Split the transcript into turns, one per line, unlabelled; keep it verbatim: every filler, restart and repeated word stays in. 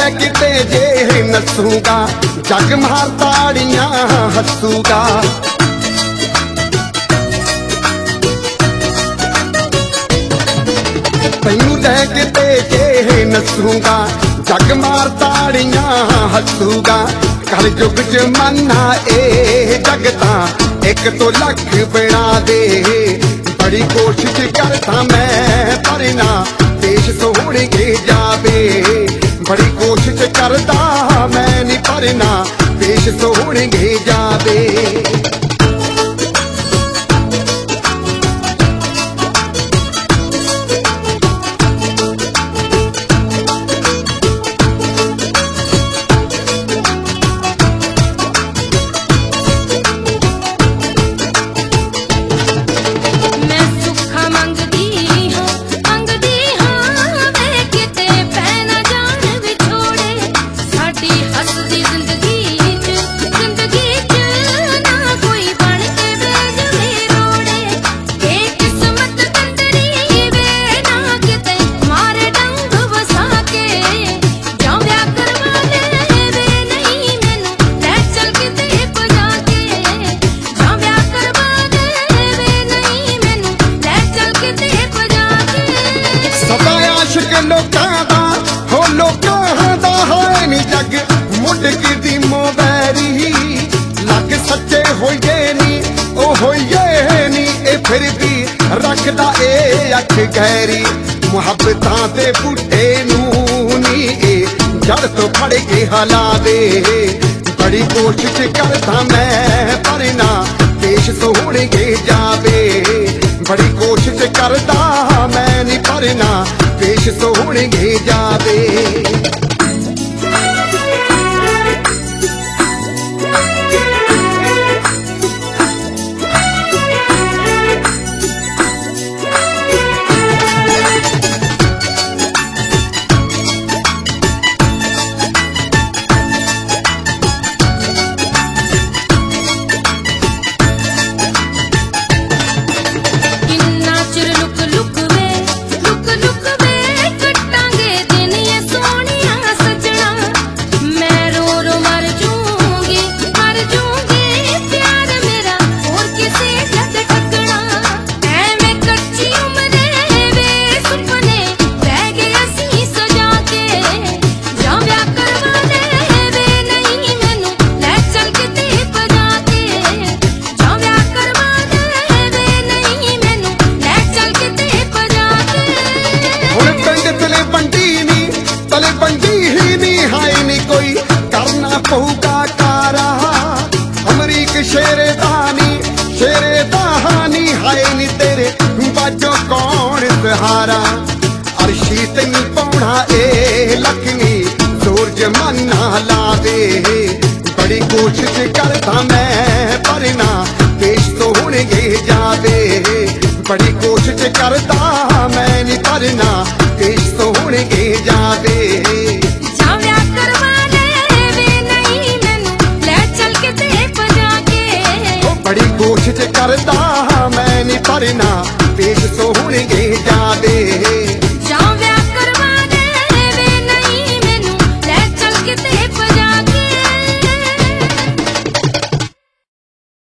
किते जे नसूगा जग मार ताड़ियां हसूगा। तैनू लै किते जे नसूगा जग मार ताड़ियां हसूगा। कल युग च मन्ना ए जगता एक तो लख बना दे। बड़ी कोशिश करता मैं पर ना पेश सोहने के जावे। बड़ी कोशिश करता मैं नी पर ना पेश सोहने के जावे। लोकां दा हो लोकां दा है नी जग मुंड की मोबैरी। लग सच्चे होइए नी ओ होइए नी ए फिर भी रखदा ए अख गहरी। मुहब्बतां दे बूटे नूं नी ए जड़ तो फड़ के हला दे। बड़ी कोशिश करदा मैं पर ना पेश सोहने के जावे। बड़ी कोशिश करदा मैं नी पर ना पेश सोहने के जावे। पहुगा कारा अमरीक शेरे दानी शेरे दानी हाय नी तेरे बाजो कौन सहारा। अर्शी तेन पौना ए लखनी जोर जमाना ला दे। बड़ी कोशिश करता मैं पर ना पेश सोहने के जावे। बड़ी कोशिश करता मैं नी पर ना पेश सोहने के जावे। बड़ी कोशिश करता मैं नी पर ना पेश सोहने के जावे।